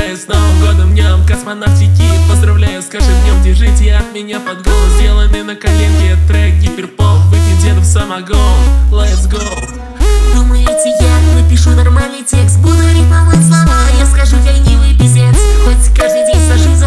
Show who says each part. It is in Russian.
Speaker 1: Поздравляю с Новым годом, днем космонавтики. Поздравляю, скажи днем, держите от меня под голос. Сделанный на коленке трек гиперпоп. Выпьем дедов самогон, let's go.
Speaker 2: Думаете, я напишу нормальный текст? Буду рифмовать слова, я скажу ленивый пиздец. Хоть каждый день сажусь